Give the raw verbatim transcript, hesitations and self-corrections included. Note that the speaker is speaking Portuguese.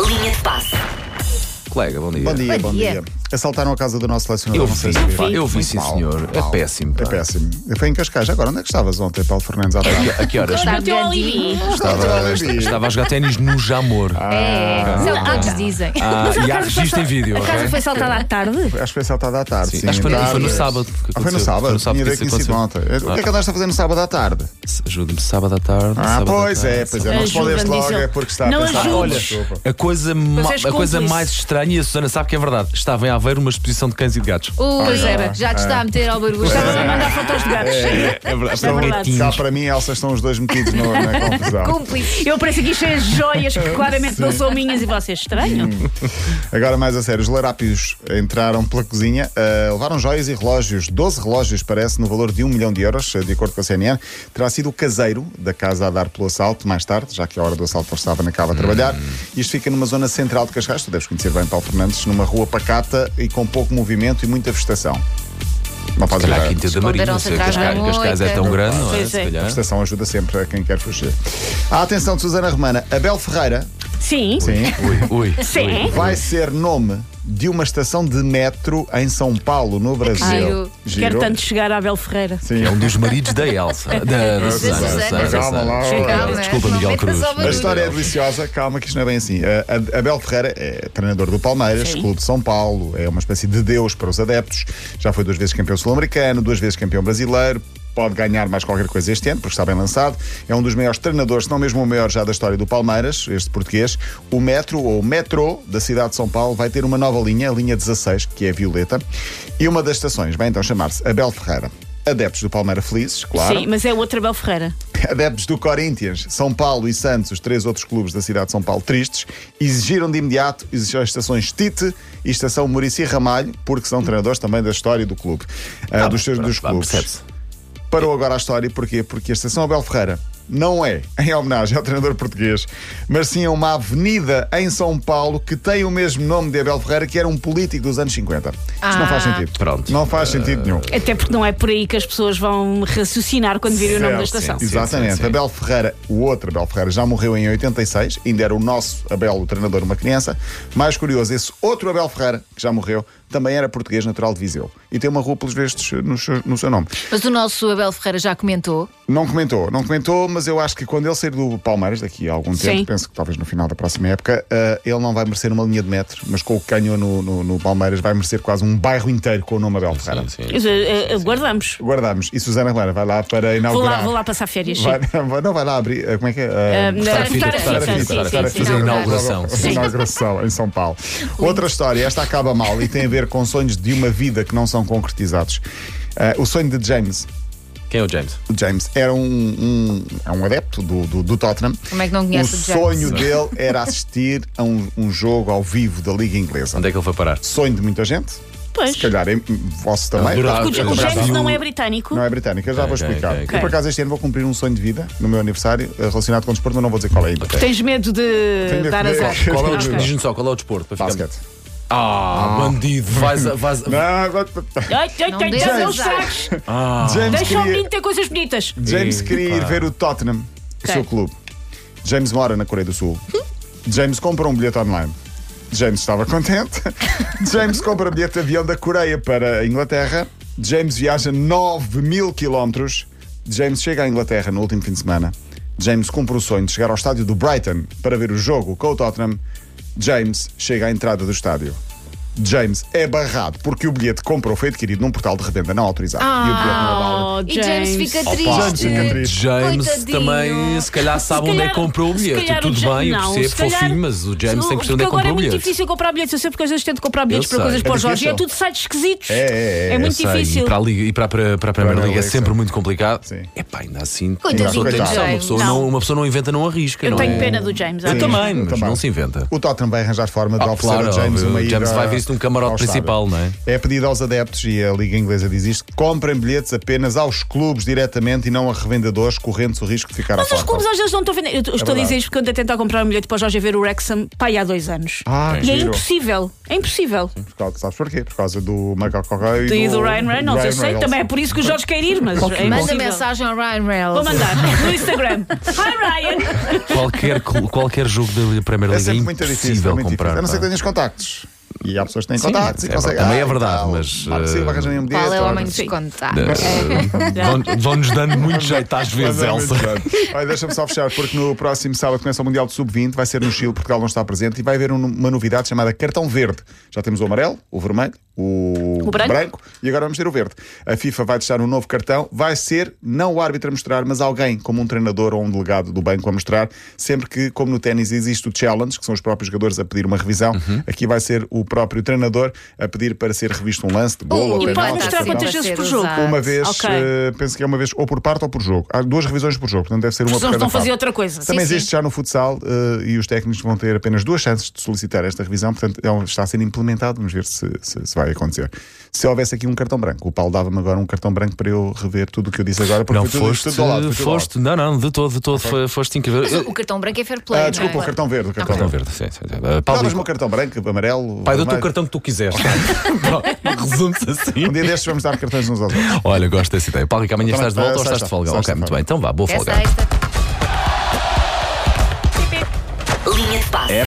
Linha de passe. Colega, bom dia. Bom dia, Bom bom dia. dia. Assaltaram a casa do nosso selecionador. Eu não sei vi, se viu. eu vi, sim, Mal, senhor. É mal. péssimo, pá. É péssimo. Foi em Cascais. Agora, onde é que estavas ontem, Paulo Fernandes? À tarde? A que horas? Está No teu alibi. Estava, estava a jogar ténis no Jamor. É, saudades dizem. Ah, e há registro em vídeo. A casa ok? foi saltada à tarde? Acho que foi assaltada à tarde. Sim, Sim, acho que foi, tarde. foi no sábado. que Ah, foi no aconteceu. sábado? Foi no sábado Tinha que ideia que isso tinha sido ontem. aconteceu. O que é que andaste a fazer no sábado à tarde? Ajuda-me, sábado à tarde. Ah, sábado à pois tarde, é, pois é. Não Ajuda-me, respondeste logo, disse ele. é porque está Não a pensar. ajudes. Olha, A coisa, ma- és a coisa cúmplice. mais estranha, e a Susana sabe que é verdade, estava em Aveiro uma exposição de cães e de gatos. Pois Ah, era, já te está a meter ao barulho. Estava a mandar fotos de gatos. É verdade. É verdade. cá para mim, Elsa, estão os dois metidos no- na confusão. Cúmplice. Eu apareço aqui cheio de joias que claramente não são minhas e vocês estranham. Agora, mais a sério, os larápios entraram pela cozinha, uh, levaram joias e relógios, doze relógios, parece, no valor de um milhão de euros, de acordo com a C N N. Terá sido o caseiro da casa a dar pelo assalto, mais tarde, já que a hora do assalto estava na cava a trabalhar. Isto fica numa zona central de Cascais, tu deves conhecer bem Paulo Fernandes, numa rua pacata e com pouco movimento e muita vegetação. Não faz Calhar a ideia. Quinta da Marinha, não Esconderam-se sei, atrás da Cascais, Cascais é moita. tão grande, não é? Pois Se é. calhar. A vegetação ajuda sempre a quem quer fugir. A atenção de Susana Romana, Abel Ferreira, Sim. sim, Ui, ui. Sim. vai ser nome de uma estação de metro em São Paulo, no Brasil. giro. Quero tanto chegar à Abel Ferreira. Sim. É um dos maridos da Elsa. Da, da Susana. Susana. Susana, Calma lá, Susana. calma. Desculpa, Não Miguel metas Cruz. ao A barulho. história é deliciosa, calma que isto não é bem assim. A- a- Abel Ferreira é treinador do Palmeiras, Sim. clube de São Paulo, é uma espécie de deus para os adeptos. Já foi duas vezes campeão sul-americano, duas vezes campeão brasileiro. Pode ganhar mais qualquer coisa este ano, porque está bem lançado. É um dos maiores treinadores, se não mesmo o maior já da história do Palmeiras, este português. O Metro, ou Metrô, da cidade de São Paulo, vai ter uma nova linha, a linha dezasseis, que é a violeta. E uma das estações vai então chamar-se Abel Ferreira. Adeptos do Palmeiras felizes, claro. Sim, mas é outra Abel Ferreira. Adeptos do Corinthians, São Paulo e Santos, os três outros clubes da cidade de São Paulo, tristes, exigiram de imediato as estações Tite e estação Muricy Ramalho, porque são treinadores também da história do clube, ah, dos seus dos Vá, clubes. percebe-se. Parou agora a história, porquê? Porque a estação Abel Ferreira não é em homenagem ao treinador português, mas sim a uma avenida em São Paulo que tem o mesmo nome de Abel Ferreira, que era um político dos anos cinquenta. Isto não faz Ah. sentido. Pronto. Não faz sentido nenhum. Até porque não é por aí que as pessoas vão raciocinar quando virem o nome da Certo, estação. sim. Exatamente. sim. Abel Ferreira, o outro Abel Ferreira, já morreu em oitenta e seis, ainda era o nosso Abel, o treinador, uma criança. Mais curioso, esse outro Abel Ferreira, que já morreu, também era português, natural de Viseu. E tem uma rua, pelos vistos, no seu, no seu nome. Mas o nosso Abel Ferreira já comentou. Não comentou, não comentou, mas eu acho que quando ele sair do Palmeiras, daqui a algum tempo, Sim. penso que talvez no final da próxima época, eh, ele não vai merecer uma linha de metro, mas com o que ganhou no, no, no Palmeiras, vai merecer quase um bairro inteiro com o nome Abel Ferreira. Sim, sim. Mas, eh, eh, Guardamos. Guardamos. E Susana Romana vai lá para Vou inaugurar. lá, vou lá passar férias. Sim. Vai, vai- não, vai lá abrir. eh, Como é que é? Eh, Ah, Estar a fita, estar a estar a fita, fita, sim, estar a sim, fita. sim. Fazer a inauguração. A inauguração em São Paulo. Outra história, esta acaba mal e tem a ver com sonhos de uma vida que não são concretizados. Ah, o sonho de James. Quem é o James? O James era um, um, é um adepto do, do, do Tottenham. Como é que não O conhece o James? sonho dele era assistir a um, um jogo ao vivo da Liga Inglesa. Onde é que ele foi parar? Sonho de muita gente. Pois. Se calhar em vosso também. Adorava. O, Ja- o Eu já James vi não o- é britânico. Não é britânico, eu já vou Ok, explicar. ok, ok. Eu, por acaso, este ano vou cumprir um sonho de vida no meu aniversário eh, relacionado com o desporto, mas não vou dizer qual é ainda. Tens medo de Tenho dar medo de- azar. Qual é o Ok. desporto? Diz-me só, qual é o desporto? Para ficar- Basquete. Ah, bandido. Vais, a- vais, a- Não, agora- Ai, ai, Não ai, deixes ai, não azar. estragues. Ah, James Deixa o queria- menino ter coisas bonitas. James Sim, queria ir pá. ver o Tottenham, o Ok. seu clube. James mora na Coreia do Sul. James compra um bilhete online. James estava contente. James compra bilhete de avião da Coreia para a Inglaterra. James viaja nove mil quilómetros. James chega à Inglaterra no último fim de semana. James cumpre o sonho de chegar ao estádio do Brighton para ver o jogo com o Tottenham. James chega à entrada do estádio. James é barrado porque o bilhete que comprou foi adquirido num portal de revenda não autorizado. E o bilhete não é válido. Oh, E James fica Opa, triste. James fica triste. James Coitadinho. também, se calhar, sabe Se onde é calhar- que comprou o se bilhete. calhar o Tudo Ja- bem, eu não, percebo, se calhar- fofinho, mas o James tem que perceber onde é Porque que agora comprou é o muito bilhete. difícil comprar bilhetes. Eu sei porque às vezes tento comprar bilhetes Eu para sei. coisas É para os jogos e é difícil. tudo sites esquisitos. É, é, é. É muito Eu sei, difícil. E para a, Liga, e para a, para a Premier Premier League é League, sempre sim. muito complicado. Sim. É pá, ainda assim. Coitadinho Uma pessoa tem do noção, uma James. pessoa não, uma pessoa não inventa, não arrisca. Eu não tenho é? pena do James. Eu ok? também, mas também. não se inventa. O Tottenham vai arranjar forma de Ah, oferecer claro, a James óbvio. uma ida. James vai vir isso num camarote ao estádio. principal, não é? É pedido aos adeptos, e a Liga Inglesa diz isto, que comprem bilhetes apenas aos clubes diretamente e não a revendedores, correndo o risco de ficar Mas à os porta. clubes às vezes não estão a vender. Eu estou a verdade. dizer isto porque eu ando a tentar comprar um bilhete para o Jorge ver o Wrexham pai há dois anos. Ah, e é giro. impossível. É impossível. Por causa, sabes porquê? Por causa do Michael Cockey E e do Ryan Reynolds, eu Ryan sei, Reynolds. também é por isso que o Jorge quer ir, mas é Manda impossível. mensagem ao Ryan Reynolds. Vou mandar no Instagram. Hi Ryan! Qualquer, cl- qualquer jogo da Premier É League é sempre muito difícil, é impossível muito comprar. difícil. A não ser que pá. tenhas contactos. E há pessoas que têm Sim, contactos e é conseguem. verdade. Também é ah, verdade, tal, mas, Marco Silva, eh, arranjem um bilhete. Qual é o homem olha. dos Sim. contactos? Eh, vão- Vão-nos dando muito jeito às vezes, Mas é muito Elsa. grande. Olha, deixa-me só fechar, porque no próximo sábado começa o Mundial de sub vinte, vai ser no Chile, Portugal não está presente, e vai haver um- uma novidade chamada cartão verde. Já temos o amarelo, o vermelho, o, O branco. e agora vamos ter o verde. A FIFA vai testar um novo cartão, vai ser não o árbitro a mostrar, mas alguém, como um treinador ou um delegado do banco a mostrar, sempre que, como no ténis, existe o challenge, que são os próprios jogadores a pedir uma revisão, Uhum. aqui vai ser o próprio treinador a pedir para ser revisto um lance de gol ou E pode penalti, mostrar ou tal. quantas vezes por jogo? Uma vez, Ok. eh, penso que é uma vez ou por parte ou por jogo. Há duas revisões por jogo, portanto deve ser uma Os por não cada estão a fazer parte. outra coisa. Também Sim, existe já no futsal eh, e os técnicos vão ter apenas duas chances de solicitar esta revisão, portanto é um- está a ser implementado, vamos ver se, se- se vai acontecer. Se houvesse aqui um cartão branco, o Paulo dava-me agora um cartão branco para eu rever tudo o que eu disse agora, porque Não, foi tudo, foste, tudo ao lado, foi tudo ao lado. foste, não, não, de todo, de todo, foi- foste incrível. Mas Eu- o cartão branco é fair play. Ah, não desculpa, é? o cartão verde. O cartão Cartão verde. verde, sim, sim. sim. Paulo, Davas-me o cartão branco, amarelo. pai, dou-te o vermelho. cartão que tu quiseres. Pronto, resume-se assim. Um dia destes vamos dar cartões uns aos outros. Olha, gosto dessa ideia. Paulo, que amanhã Também, estás de volta eh, ou estás de sexta, folga? Ok, sexta, muito sexta. bem. Então vá, boa É folga. sexta. Linha de passe.